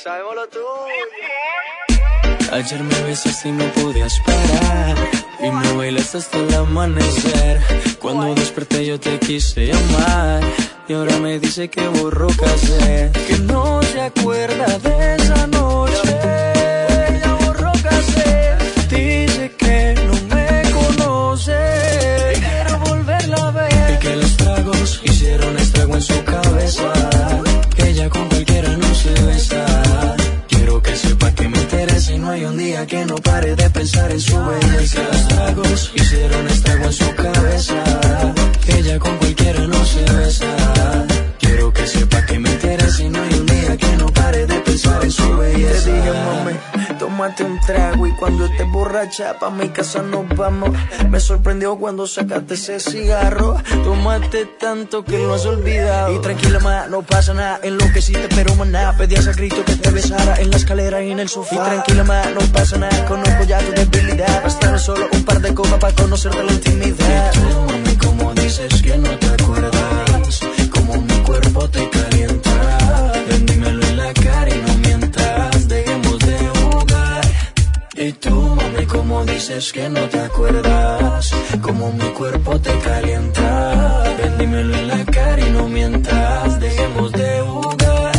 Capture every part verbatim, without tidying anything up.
sabemos lo tuyo. Ayer me besaste y no podías parar, y me bailaste hasta el amanecer. Cuando desperté yo te quise llamar, y ahora me dice que borró casé, que no se acuerda de esa noche. Ya borró casé, dice que no me conoce, y quiero volverla a ver, y que los tragos hicieron estrago en su cabeza, que ella con cualquiera no se besa. Quiero que sepa que me interesa y no hay un día que no pare de pensar en su belleza. Que los tragos hicieron estrago en su cabeza, que ella con cualquiera no se besa. Quiero que sepa que me interesa y no hay un día que no pare de pensar en su belleza. Te dije, mami, tómate un trago y cuando estés borracha pa' mi casa nos vamos. Me sorprendió cuando sacaste ese cigarro. Tómate tanto que lo has olvidado. Y tranquila, ma, no pasa nada, enloqueciste pero maná. Pedías a grito que te besara en la escalera y en el sofá. Y tranquila, ma, no pasa nada, conozco ya tu debilidad. Bastaron solo un par de copas para conocerte la intimidad. Y tú, mami, como dices que no te acuerdas, como mi cuerpo te calienta. Ven, dímelo en la cara y no mientas, dejemos de jugar. Y tú, mami, como dices que no te acuerdas, como mi cuerpo te calienta. Ven, dímelo en la cara y no mientas, dejemos de jugar.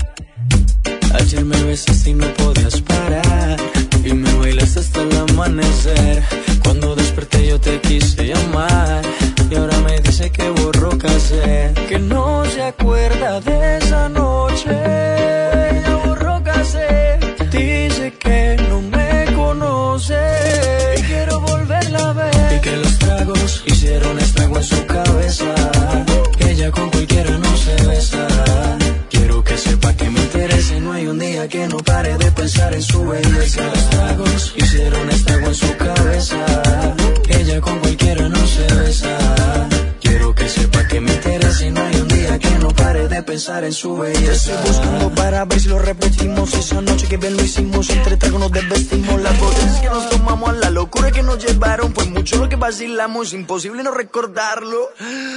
Ayer me besaste y no podías parar, y me bailaste hasta el amanecer. Cuando desperté yo te quise llamar, y ahora me dice que borró casé, que no se acuerda de esa noche. Ya borró casé, dice que no me conoce, y quiero volverla a ver, y que los tragos hicieron estrago en su cabeza, que ella con cualquiera no se besa. Quiero que sepa que me interesa y no hay un día que no pare de pensar en su belleza. Que los tragos hicieron estrago en su cabeza, que ella con cualquiera no se besa. Quiero que sepa que me interesa y no hay un día que no pare de pensar en su belleza. Te estoy buscando para ver si lo repetimos. Esa noche que bien lo hicimos, entre tragos nos desvestimos. Las botellas que nos tomamos, a la locura que nos llevaron, fue mucho lo que vacilamos, imposible no recordarlo.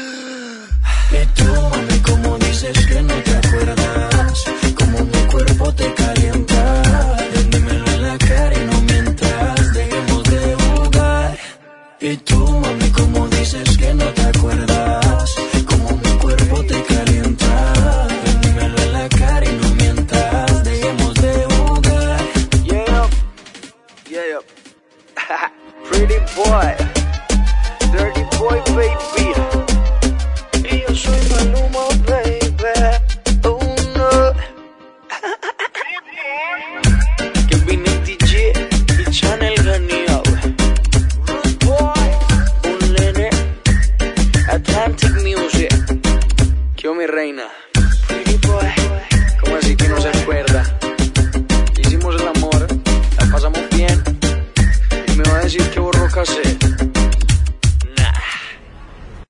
Y tú, mami, como dices que no te acuerdas, como mi cuerpo te calienta. Ven, dímelo en la cara y no mientas, dejemos de jugar. Y tú, mami, como dices que no te acuerdas, como mi cuerpo te calienta. Ven, dímelo en la cara y no mientas, dejemos de jugar. Yeah, yeah. Pretty boy.